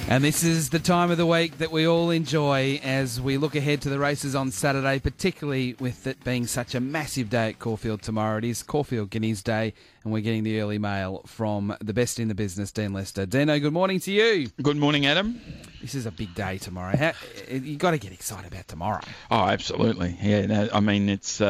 And this is the time of the week that we all enjoy as we look ahead to the races on Saturday, particularly with it being such a massive day at Caulfield tomorrow. It is Caulfield Guineas Day, and we're getting the early mail from the best in the business, Dean Lester. Dino, good morning to you. Good morning, Adam. This is a big day tomorrow. You got to get excited about tomorrow. Oh, absolutely. Yeah, no, I mean, it's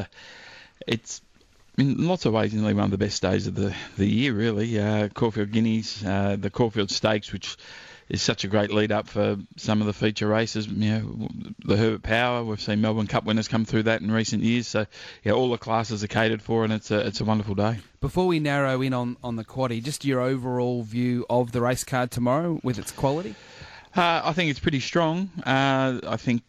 in lots of ways nearly one of the best days of the year, really. Caulfield Guineas, the Caulfield Stakes, which is such a great lead up for some of the feature races. You know, the Herbert Power, we've seen Melbourne Cup winners come through that in recent years. So, yeah, all the classes are catered for, and it's a wonderful day. Before we narrow in on the quaddie, just your overall view of the race card tomorrow with its quality? I think it's pretty strong. I think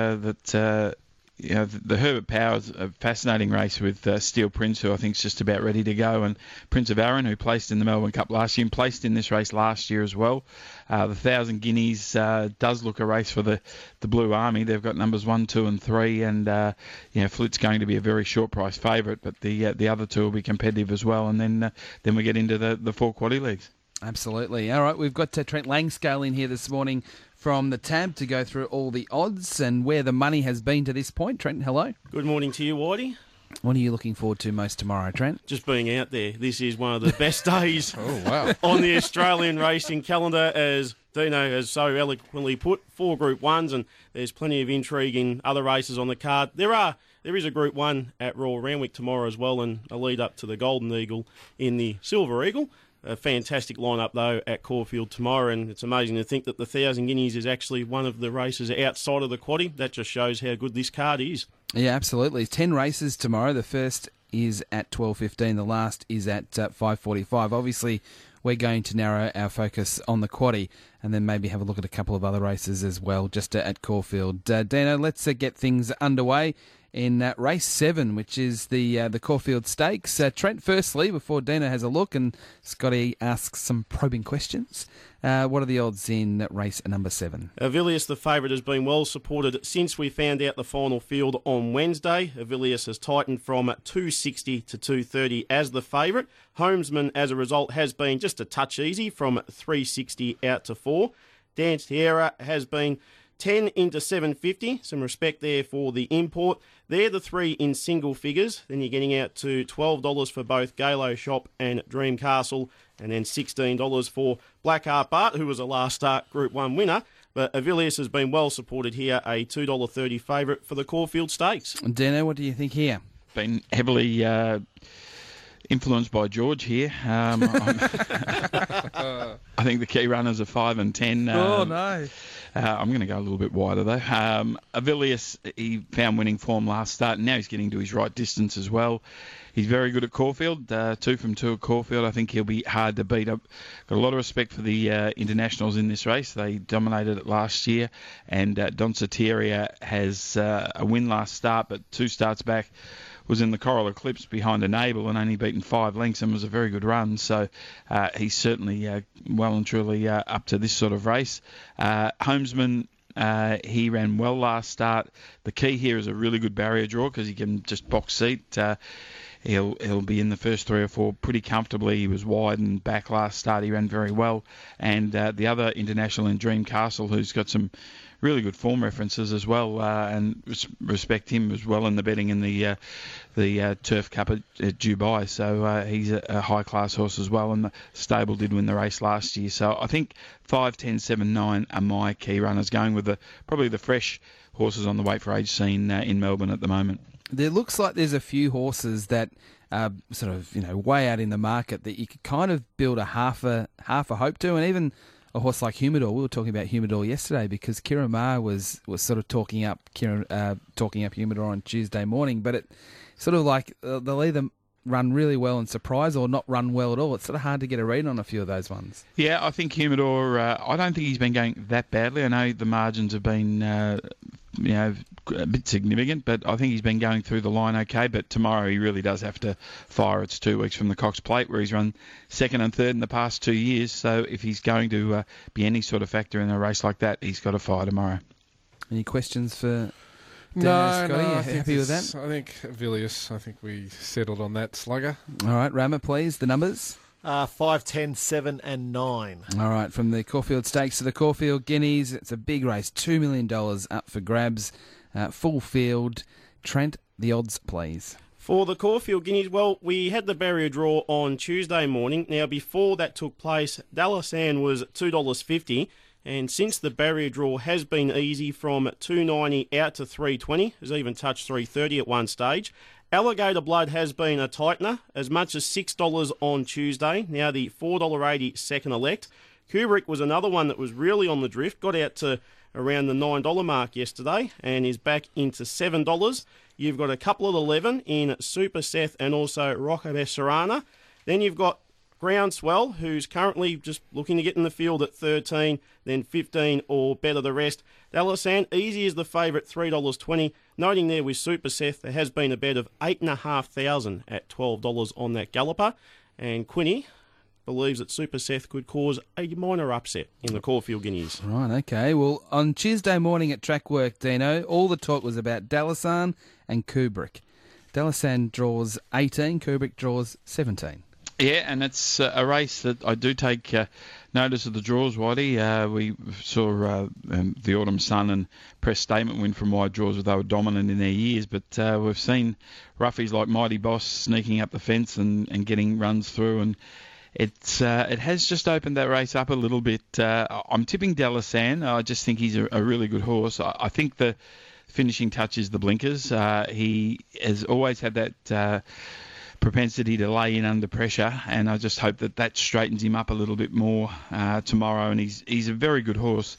that the Herbert Power is a fascinating race with Steel Prince, who I think is just about ready to go, and Prince of Arran, who placed in the Melbourne Cup last year and placed in this race last year as well. The 1,000 Guineas does look a race for the Blue Army. They've got numbers 1, 2 and 3, and Flit's going to be a very short price favourite, but the other two will be competitive as well. And then we get into the 4 quaddie leagues. Absolutely. All right, we've got Trent Langscale in here this morning from the Tab to go through all the odds and where the money has been to this point. Trent, hello. Good morning to you, Whitey. What are you looking forward to most tomorrow, Trent? Just being out there. This is one of the best days wow. on the Australian racing calendar, as Dino has so eloquently put. 4 Group 1s, and there's plenty of intrigue in other races on the card. There is a Group 1 at Royal Randwick tomorrow as well, and a lead up to the Golden Eagle in the Silver Eagle. A fantastic lineup, though, at Caulfield tomorrow, and it's amazing to think that the 1,000 Guineas is actually one of the races outside of the quaddie. That just shows how good this card is. Yeah, absolutely. 10 races tomorrow. The first is at 12:15. The last is at 5:45. Obviously, we're going to narrow our focus on the quaddie and then maybe have a look at a couple of other races as well, just at Caulfield. Dino, let's get things underway in race 7, which is the Caulfield Stakes. Trent, firstly, before Dino has a look and Scotty asks some probing questions, what are the odds in race number 7? Avilius, the favourite, has been well supported since we found out the final field on Wednesday. Avilius has tightened from 260 to 230 as the favourite. Homesman, as a result, has been just a touch easy from 360 out to 4. Dance Tierra has been 10 into 750. Some respect there for the import. They're the 3 in single figures. Then you're getting out to $12 for both Galo Shop and Dream Castle, and then $16 for Blackheart Bart, who was a last start Group 1 winner. But Avilius has been well supported here, a $2.30 favourite for the Caulfield Stakes. Dino, what do you think here? Been heavily influenced by George here. I think the key runners are 5 and 10. Oh, no. I'm going to go a little bit wider, though. Avilius, he found winning form last start, and now he's getting to his right distance as well. He's very good at Caulfield, 2 from 2 at Caulfield. I think he'll be hard to beat. I've got a lot of respect for the internationals in this race. They dominated it last year, and Don Soteria has a win last start, but 2 starts back was in the Coral Eclipse behind Enable and only beaten 5 lengths and was a very good run. So he's certainly well and truly up to this sort of race. Homesman, he ran well last start. The key here is a really good barrier draw because he can just box seat. He'll be in the first 3 or 4 pretty comfortably. He was wide and back last start. He ran very well. And the other international in Dream Castle, who's got some really good form references as well, and respect him as well in the betting in the Turf Cup at Dubai. So he's a high-class horse as well, and the stable did win the race last year. So I think 5, 10, 7, 9 are my key runners, going with probably the fresh horses on the weight for age scene in Melbourne at the moment. There looks like there's a few horses that are sort of way out in the market that you could kind of build a half a hope to, and even a horse like Humidor. We were talking about Humidor yesterday because Kira Ma was sort of talking up Humidor on Tuesday morning, but it sort of like they'll either run really well and surprise or not run well at all. It's sort of hard to get a read on a few of those ones. Yeah, I think Humidor, I don't think he's been going that badly. I know the margins have been a bit significant, but I think he's been going through the line okay. But tomorrow he really does have to fire. It's 2 weeks from the Cox Plate, where he's run 2nd and 3rd in the past 2 years. So if he's going to be any sort of factor in a race like that, he's got to fire tomorrow. Any questions for No, Scotty? I You think happy with that? I think Avilius, I think we settled on that slugger. All right, Rammer, please, the numbers. 5, 10, 7 and 9. All right, from the Caulfield Stakes to the Caulfield Guineas, it's a big race, $2 million up for grabs. Full field. Trent, the odds, please. For the Caulfield Guineas, well, we had the barrier draw on Tuesday morning. Now, before that took place, Dalasan was $2.50, and since the barrier draw has been easy from $2.90 out to $3.20, has even touched $3.30 at one stage. Alligator Blood has been a tightener, as much as $6 on Tuesday, now the $4.80 second elect. Kubrick was another one that was really on the drift, got out to around the $9 mark yesterday and is back into $7. You've got a couple of 11 in Super Seth and also Rocco Besserana. Then you've got Groundswell, who's currently just looking to get in the field at 13, then 15 or better the rest. Dalasan, easy as the favourite, $3.20. Noting there with Super Seth, there has been a bet of $8,500 at $12 on that galloper. And Quinny believes that Super Seth could cause a minor upset in the Caulfield Guineas. Right, okay. Well, on Tuesday morning at Track Work, Dino, all the talk was about Dalasan and Kubrick. Dalasan draws 18, Kubrick draws 17. Yeah, and it's a race that I do take notice of the draws, Whitey. We saw the Autumn Sun and Press Statement win from wide draws where they were dominant in their years, but we've seen roughies like Mighty Boss sneaking up the fence and getting runs through, and it has just opened that race up a little bit. I'm tipping Dalasan. I just think he's a really good horse. I think the finishing touch is the blinkers. He has always had that propensity to lay in under pressure, and I just hope that straightens him up a little bit more tomorrow, and he's a very good horse.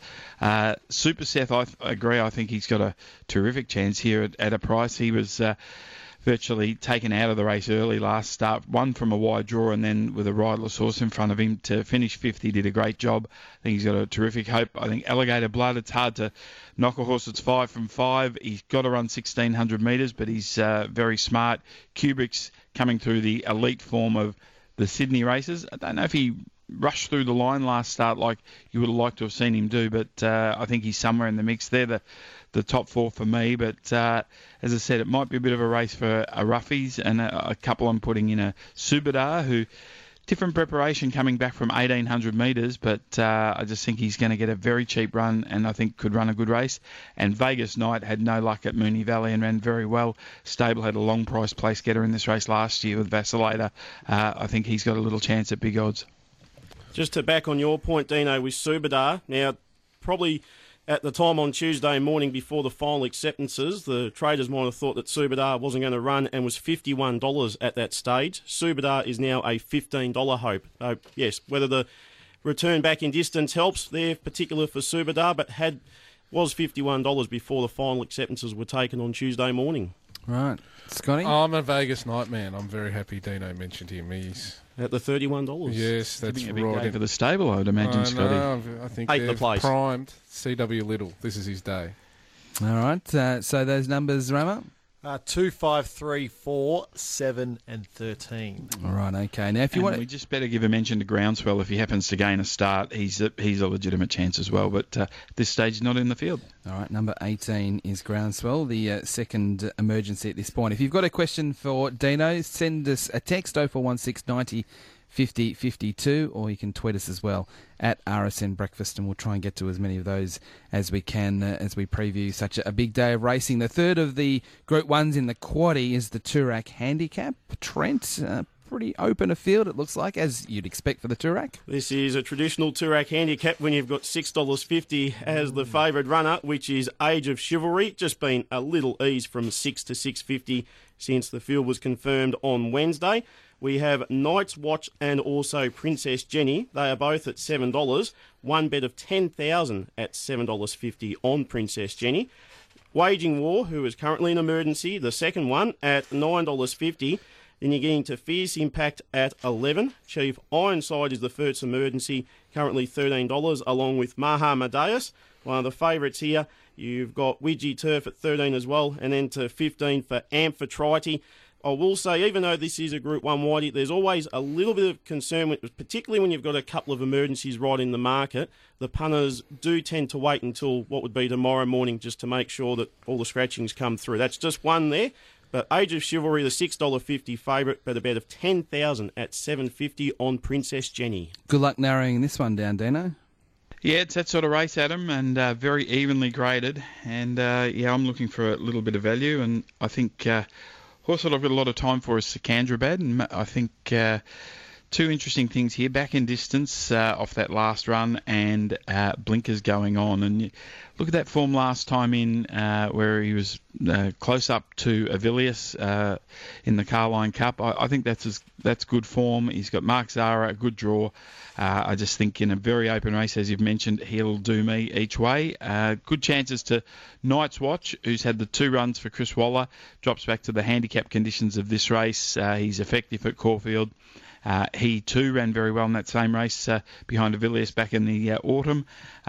Super Seth, I agree, I think he's got a terrific chance here at a price. He was virtually taken out of the race early last start, won from a wide draw and then with a riderless horse in front of him to finish fifth. He did a great job. I think he's got a terrific hope. I think Alligator Blood, it's hard to knock a horse that's 5 from 5. He's got to run 1,600 metres, but he's very smart. Kubrick's coming through the elite form of the Sydney races. I don't know if he rushed through the line last start like you would have liked to have seen him do, but I think he's somewhere in the mix. They're the top four for me, but as I said, it might be a bit of a race for a roughies, and a couple I'm putting in a Subadar, who different preparation coming back from 1,800 metres, but I just think he's going to get a very cheap run and I think could run a good race. And Vegas Knight had no luck at Moonee Valley and ran very well. Stable had a long price place getter in this race last year with Vacillator. I think he's got a little chance at big odds. Just to back on your point, Dino, with Subadar, now probably at the time on Tuesday morning before the final acceptances, the traders might have thought that Subadar wasn't going to run and was $51 at that stage. Subadar is now a $15 hope. So, yes, whether the return back in distance helps there, particular for Subadar, but was $51 before the final acceptances were taken on Tuesday morning. Right. Scotty? I'm a Vegas Knight man. I'm very happy Dino mentioned him. He's at the $31. Yes, that's a big right. day for the stable, I would imagine, Scotty. I think Eighth the they've place. primed CW Little. This is his day. All right. So those numbers, Rama? 2, 5, 3, 4, 7 and 13. All right, okay. Now, if you and want, we just better give a mention to Groundswell. If he happens to gain a start, he's a legitimate chance as well. But at this stage, not in the field. All right, number 18 is Groundswell, the second emergency at this point. If you've got a question for Dino, send us a text 0416 90 50 52, or you can tweet us as well at RSN Breakfast, and we'll try and get to as many of those as we can as we preview such a big day of racing. The third of the Group 1s in the quaddie is the Toorak Handicap. Trent, pretty open a field, it looks like, as you'd expect for the Toorak. This is a traditional Toorak Handicap when you've got $6.50 as the favoured runner, which is Age of Chivalry. Just been a little ease from $6 to $6.50 since the field was confirmed on Wednesday. We have Night's Watch and also Princess Jenny. They are both at $7. One bet of $10,000 at $7.50 on Princess Jenny. Waging War, who is currently an emergency, the second one at $9.50. Then you're getting to Fierce Impact at $11. Chief Ironside is the first emergency, currently $13, along with Maha Madeus, one of the favourites here. You've got Widgie Turf at $13 as well, and then to $15 for Amphitrite. I will say, even though this is a Group 1 whitey, there's always a little bit of concern, particularly when you've got a couple of emergencies right in the market. The punters do tend to wait until what would be tomorrow morning just to make sure that all the scratchings come through. That's just one there. But Age of Chivalry, the $6.50 favourite, but a bet of $10,000 at $7.50 on Princess Jenny. Good luck narrowing this one down, Dino. Yeah, it's that sort of race, Adam, and very evenly graded. And, I'm looking for a little bit of value. And I think horse that I've got a lot of time for is Sikandrabad. And I think two interesting things here. Back in distance off that last run and blinkers going on. And you look at that form last time in where he was close up to Avilius in the Carline Cup. I think that's good form. He's got Mark Zara, a good draw. I just think in a very open race, as you've mentioned, he'll do me each way. Good chances to Night's Watch, who's had the 2 runs for Chris Waller, drops back to the handicap conditions of this race. He's effective at Caulfield. He too ran very well in that same race behind Avilius back in the autumn.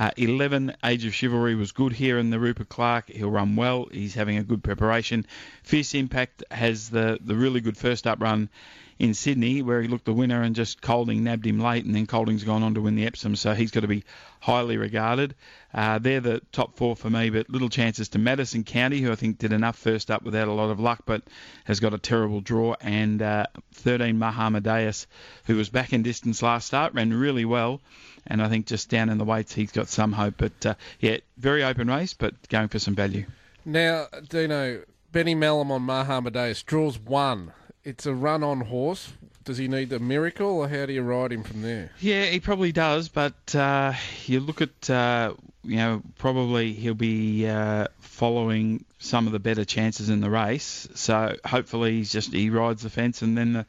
11, Age of Chivalry was good here in the Rupert Clark. He'll run well. He's having a good preparation. Fierce Impact has the really good first up run in Sydney, where he looked the winner and just Colding nabbed him late, and then Colding's gone on to win the Epsom, so he's got to be highly regarded. They're the top 4 for me, but little chances to Madison County, who I think did enough first up without a lot of luck, but has got a terrible draw, and 13, Mahamadeus, who was back in distance last start, ran really well, and I think just down in the weights he's got some hope. But, very open race, but going for some value. Now, Dino, Benny Mallam on Mahamadeus draws 1. It's a run-on horse. Does he need a miracle, or how do you ride him from there? Yeah, he probably does, but you look at, probably he'll be following some of the better chances in the race. So hopefully he rides the fence, and then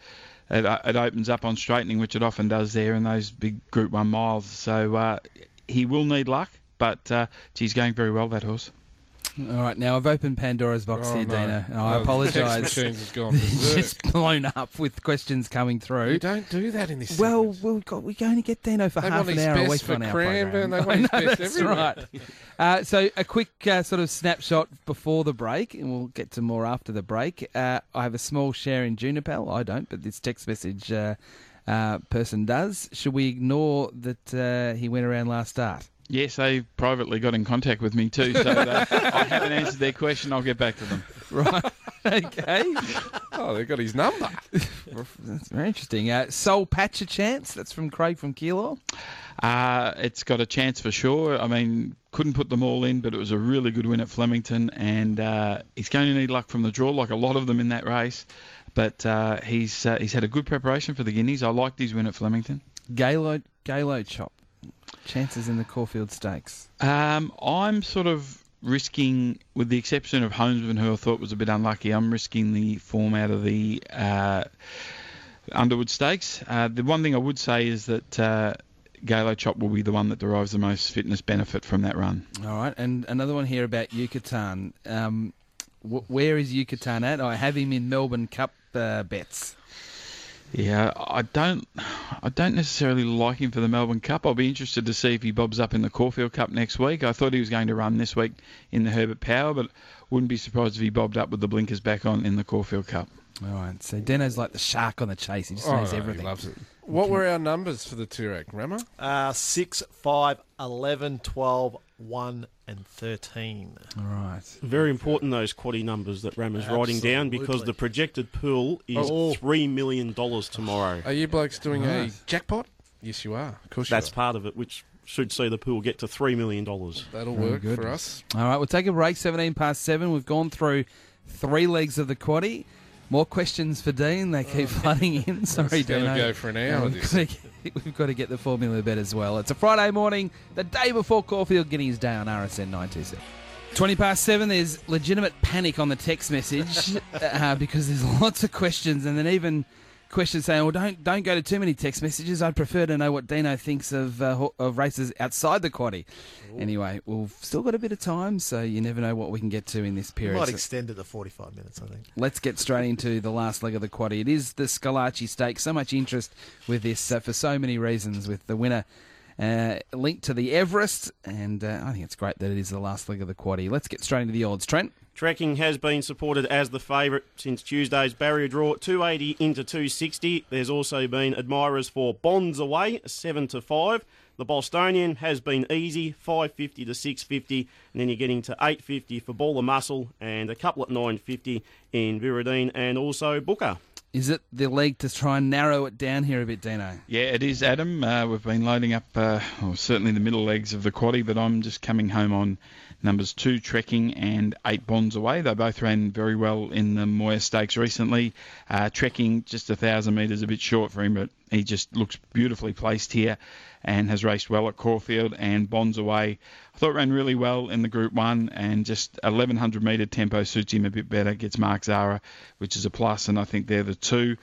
it opens up on straightening, which it often does there in those big Group 1 miles. So he will need luck, but he's going very well, that horse. All right, now I've opened Pandora's box here, no. Dino. And I apologise. Text machines has gone It's berserk. just blown up with questions coming through. You don't do that in this Well, segment. we're going to get Dino for They half want an his hour a best week for on our Cranbourne, program. they want I his know, best that's everywhere. right. So a quick sort of snapshot before the break, and we'll get to more after the break. I have a small share in Junipel. I don't, but this text message person does. Should we ignore that he went around last start? Yes, they privately got in contact with me too, so I haven't answered their question. I'll get back to them. Right. Okay. Oh, they've got his number. That's very interesting. Soul Patch a chance. That's from Craig from Keilor. It's got a chance for sure. I mean, couldn't put them all in, but it was a really good win at Flemington, and he's going to need luck from the draw, like a lot of them in that race. But he's had a good preparation for the Guineas. I liked his win at Flemington. Galo Chop. Chances in the Caulfield Stakes. I'm sort of risking, with the exception of Homesman, who I thought was a bit unlucky, I'm risking the form out of the Underwood Stakes. The one thing I would say is that Galo Chop will be the one that derives the most fitness benefit from that run. All right, and another one here about Yucatan. Where is Yucatan at? I have him in Melbourne Cup bets. Yeah, I don't necessarily like him for the Melbourne Cup. I'll be interested to see if he bobs up in the Caulfield Cup next week. I thought he was going to run this week in the Herbert Power, but wouldn't be surprised if he bobbed up with the blinkers back on in the Caulfield Cup. All right, so Deno's like the shark on the chase. He just knows everything. He loves it. What were our numbers for the Toorak, Rama? 6, 5, 11, 12, 1 and 13. All right. Very important, those quaddie numbers that Ram is writing down, because Absolutely. the projected pool is $3 million tomorrow. Are you blokes doing a jackpot? Yes, you are. Of course you That's are. part of it, which should see the pool get to $3 million. That'll Very work good. for us. All right, we'll take a break, 7:17. We've gone through 3 legs of the quaddie. More questions for Dean. They keep flooding in. Sorry, It's going Dino. to go for an hour. We've got to get the formula bet as well. It's a Friday morning, the day before Caulfield Guineas Day on RSN 927. 7:20, there's legitimate panic on the text message because there's lots of questions, and then even questions saying, well, don't go to too many text messages. I'd prefer to know what Dino thinks of races outside the quaddie. Anyway, we've still got a bit of time, so you never know what we can get to in this We period. might So extend it to 45 minutes, I think. let's get straight into the last leg of the quaddie. It is the Scalacci Stakes. So much interest with this for so many reasons, with the winner linked to the Everest, and I think it's great that it is the last leg of the quaddie. Let's get straight into the odds. Trent? Trekking has been supported as the favourite since Tuesday's barrier draw, 280 into 260. There's also been admirers for Bonds Away, 7-5. The Bostonian has been easy, $5.50 to $6.50, and then you're getting to $8.50 for Ball of Muscle and a couple at $9.50 in Viridine and also Booker. Is it the league to try and narrow it down here a bit, Dino? Yeah, it is, Adam. We've been loading up, certainly the middle legs of the quaddie, but I'm just coming home on numbers 2, Trekking, and 8, Bonds Away. They both ran very well in the Moir Stakes recently. Trekking, just 1,000 metres, a bit short for him, but he just looks beautifully placed here and has raced well at Caulfield. And Bonds Away, I thought ran really well in the Group 1, and just 1,100 metre tempo suits him a bit better, gets Mark Zara, which is a plus, and I think they're the two.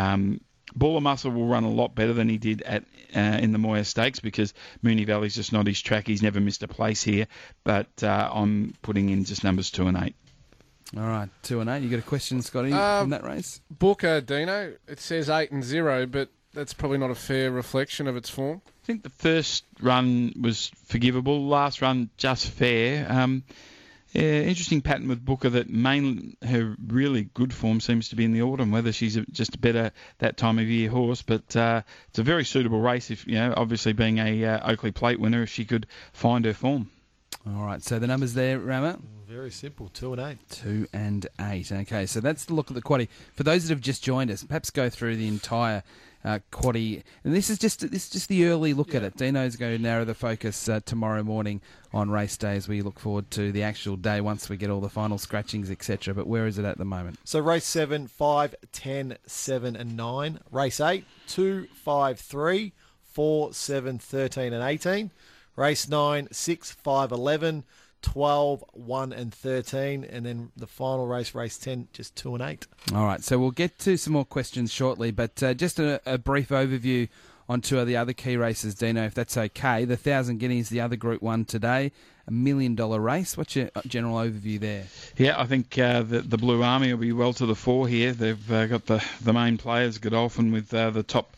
Ball of Muscle will run a lot better than he did at in the Moir Stakes because Moonee Valley's just not his track. He's never missed a place here, but I'm putting in just numbers 2 and 8. All right, 2 and 8. You got a question, Scotty, from that race? Booker, Dino, it says 8 and 0, but that's probably not a fair reflection of its form. I think the first run was forgivable. Last run, just fair. Interesting pattern with Booker that mainly her really good form seems to be in the autumn, whether she's just a better that time of year horse. But it's a very suitable race, if obviously being a Oakley Plate winner, if she could find her form. All right, so the numbers there, Rama? Very simple, 2 and 8. 2 and 8. Okay, so that's the look at the quaddie. For those that have just joined us, perhaps go through the entire quaddie, and this is just the early look at it. Dino's going to narrow the focus tomorrow morning on race day as we look forward to the actual day once we get all the final scratchings, etc. But where is it at the moment? So race 7, 5, 10, 7 and 9. Race 8, 2, 5, 3, 4, 7, 13 and 18. Race 9, 6, 5, 11, 12, 1 and 13. And then the final race, race 10, just 2 and 8. All right, so we'll get to some more questions shortly, but just a brief overview on 2 of the other key races, Dino, if that's okay. The 1,000 Guineas, the other Group 1 today, $1 million race. What's your general overview there? Yeah, I think the Blue Army will be well to the fore here. They've got the main players, Godolphin with the top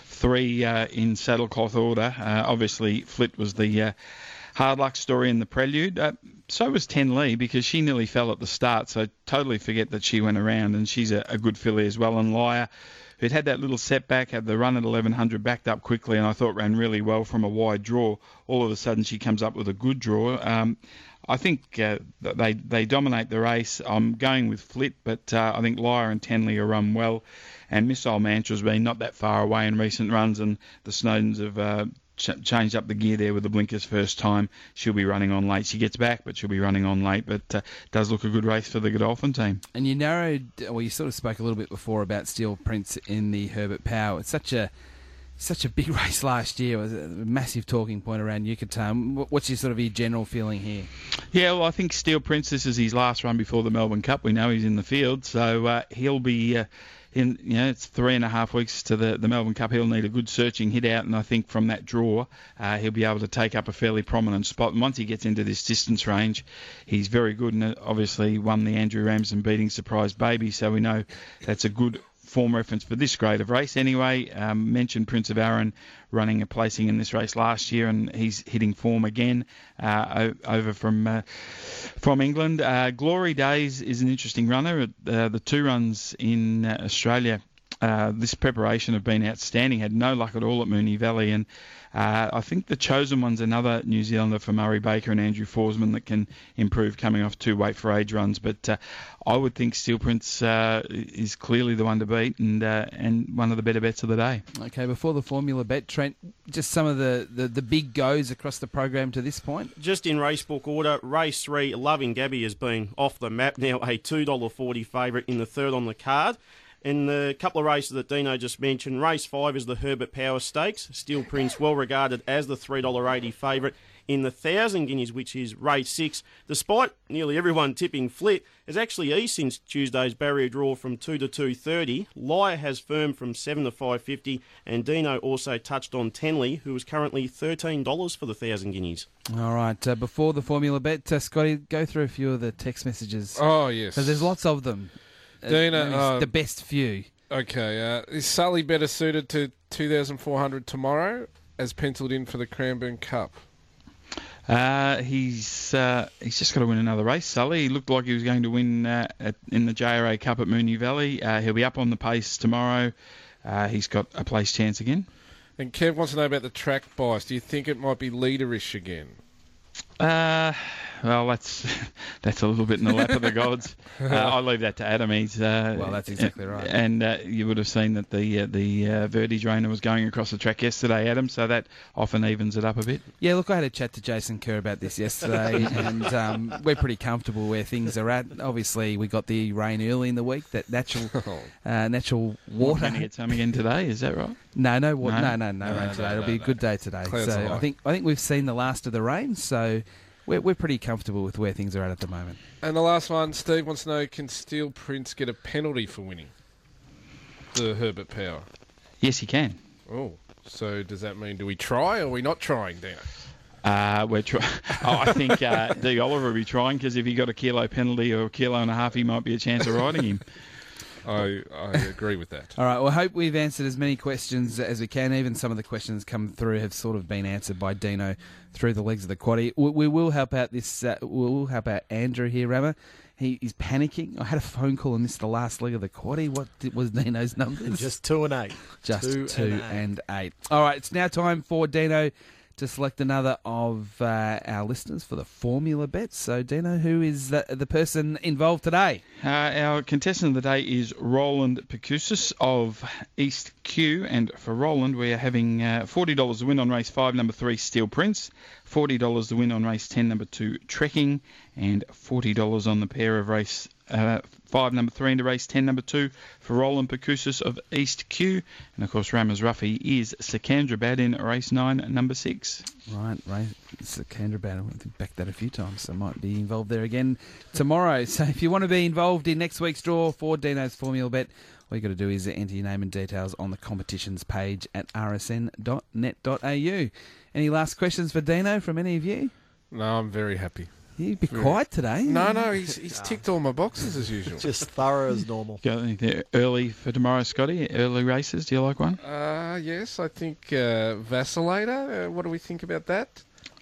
3 in saddlecloth order. Obviously, Flit was the hard luck story in the prelude. So was Ten Lee because she nearly fell at the start, so totally forget that she went around, and she's a good filly as well. And Liar, who'd had that little setback, had the run at 1,100, backed up quickly, and I thought ran really well from a wide draw. All of a sudden, she comes up with a good draw. I think they dominate the race. I'm going with Flit, but I think Liar and Tenley are run well. And Missile Mantra's been not that far away in recent runs, and the Snowdens have changed up the gear there with the blinkers first time. She'll be running on late. She gets back, but she'll be running on late. But does look a good race for the Godolphin team. And you narrowed, well, you sort of spoke a little bit before about Steel Prince in the Herbert Power. It's such a big race last year. It was a massive talking point around Yucatan. What's your general feeling here? Yeah, well, I think Steel Prince, this is his last run before the Melbourne Cup. We know he's in the field, so he'll be it's 3.5 weeks to the Melbourne Cup. He'll need a good searching hit out, and I think from that draw, he'll be able to take up a fairly prominent spot. And once he gets into this distance range, he's very good, and obviously won the Andrew Ramsden beating Surprise Baby, so we know that's a good form reference for this grade of race. Anyway, mentioned Prince of Arran running a placing in this race last year, and he's hitting form again over from England. Glory Days is an interesting runner. The 2 runs in Australia this preparation have been outstanding. Had no luck at all at Moonee Valley, and I think the Chosen One's another New Zealander for Murray Baker and Andrew Forsman that can improve coming off 2 weight for age runs. But I would think Steel Prince is clearly the one to beat and one of the better bets of the day. Okay, before the Formula Bet, Trent, just some of the big goes across the program to this point. Just in racebook order, race 3, Loving Gabby has been off the map now, a $2.40 favourite in the 3rd on the card. In the couple of races that Dino just mentioned, race 5 is the Herbert Power Stakes. Steel Prince well regarded as the $3.80 favourite in the 1,000 Guineas, which is race 6. Despite nearly everyone tipping Flit, has actually eased since Tuesday's barrier draw from 2 to 2.30. Liar has firmed from 7 to 5.50, and Dino also touched on Tenley, who is currently $13 for the 1,000 Guineas. All right, before the Formula Bet, Scotty, go through a few of the text messages. Oh, yes. Because there's lots of them. Dina, the best few. Okay, is Sully better suited to 2,400 tomorrow as penciled in for the Cranbourne Cup? He's just got to win another race, Sully. He looked like he was going to win in the JRA Cup at Moonee Valley. He'll be up on the pace tomorrow. He's got a place chance again. And Kev wants to know about the track bias. Do you think it might be leaderish again? Well, that's a little bit in the lap of the gods. I leave that to Adam. He's Well, that's exactly right. And you would have seen that the Verdi Drainer was going across the track yesterday, Adam. So that often evens it up a bit. Yeah, look, I had a chat to Jason Kerr about this yesterday, and we're pretty comfortable where things are at. Obviously, we got the rain early in the week. That natural water. Going to get some again today, is that right? No water. No rain today. It'll be a good day today. Clouds So high. I think we've seen the last of the rain. So we're pretty comfortable with where things are at the moment. And the last one, Steve wants to know, can Steel Prince get a penalty for winning the Herbert Power? Yes, he can. Oh, so does that mean, do we try or are we not trying, Dino? I think D. Oliver will be trying, because if he got a kilo penalty or a kilo and a half, he might be a chance of riding him. I agree with that. All right. Well, I hope we've answered as many questions as we can. Even some of the questions come through have sort of been answered by Dino through the legs of the quaddie. We will help out this. We'll help out Andrew here, Rammer. He's panicking. I had a phone call and missed the last leg of the quaddie. What was Dino's numbers? Just 2 and 8. Just 2 and 8. All right. It's now time for Dino to select another of our listeners for the formula bets. So, Dino, who is the person involved today? Our contestant of the day is Roland Pecousis of East Q, and for Roland we are having $40 to win on race 5, number 3, Steel Prince, $40 to win on race 10, number 2, Trekking, and $40 on the pair of race 5, number 3 into race 10, number 2 for Roland Pecousis of East Q. And, of course, Rammer's Ruffy is Sekandrabad in race 9, number 6. Right, Sekandrabad. I've backed that a few times, so I might be involved there again tomorrow. So if you want to be involved in next week's draw for Dino's Formula Bet, all you got to do is enter your name and details on the competitions page at rsn.net.au. Any last questions for Dino from any of you? No, I'm very happy. You'd be quiet today. No, he's ticked all my boxes as usual. Just thorough as normal. Got anything early for tomorrow, Scotty? Early races? Do you like one? Yes, I think Vacillator. What do we think about that?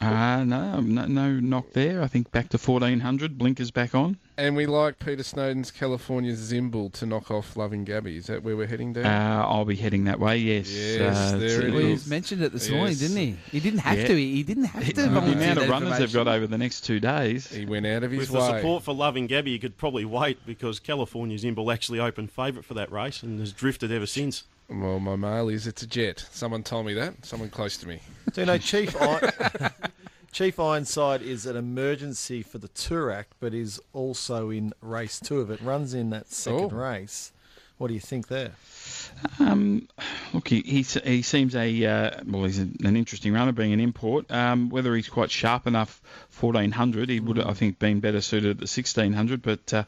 No knock there. I think back to 1400. Blinkers back on. And we like Peter Snowden's California Zimble to knock off Loving Gabby. Is that where we're heading down? I'll be heading that way, yes. Yes, there it Well, is. he mentioned it this morning, didn't he? He didn't have to. He didn't have to. The volunteer amount that of runners they've got information. over the next 2 days. He went out of his With way. the support for Loving Gabby, you could probably wait, because California's Imble actually opened favourite for that race and has drifted ever since. Well, my mail is it's a jet. Someone told me that. Someone close to me. Do you know Chief Ironside is an emergency for the Toorak, but is also in race 2 of it. Runs in that second race. What do you think there? Look, he seems he's an interesting runner, being an import. Whether he's quite sharp enough 1400, he would, I think, been better suited at the 1600. But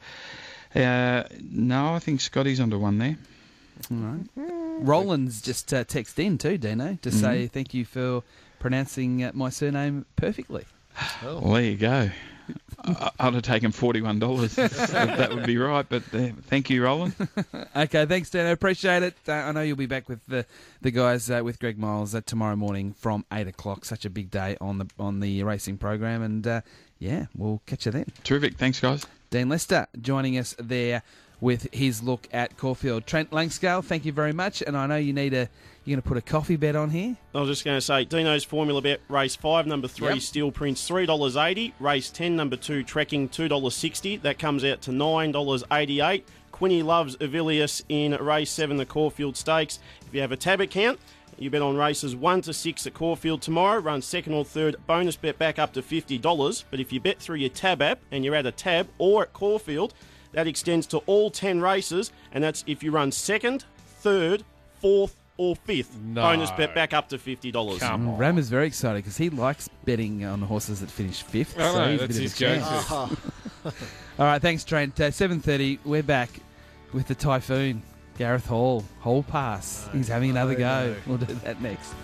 no, I think Scotty's onto one there. All right. Roland's just texted in too, Dino, to say thank you for pronouncing my surname perfectly. Well, there you go. I'd have taken $41. That would be right, but thank you, Roland. Okay, thanks, Dino. Appreciate it. I know you'll be back with the guys with Greg Miles tomorrow morning from 8 o'clock. Such a big day on the racing program, and we'll catch you then. Terrific. Thanks, guys. Dean Lester joining us there with his look at Caulfield. Trent Langscale, thank you very much. And I know you're going to put a coffee bet on here. I was just going to say, Dino's Formula Bet, race 5, number 3, Steel Prince, $3.80. Race 10, number 2, Trekking, $2.60. That comes out to $9.88. Quinny loves Avilius in race 7, the Caulfield Stakes. If you have a tab account, you bet on races 1 to 6 at Caulfield tomorrow. Run second or third. Bonus bet back up to $50. But if you bet through your tab app and you're at a tab or at Caulfield, that extends to all 10 races. And that's if you run second, third, fourth, or fifth. No. Bonus bet back up to $50. Come on. Ram is very excited because he likes betting on horses that finish fifth. I know, he's a that's bit his of a chance. go-to. All right, thanks, Trent. 7:30, we're back with the Typhoon. Gareth Hall pass. He's having another go. We'll do that next.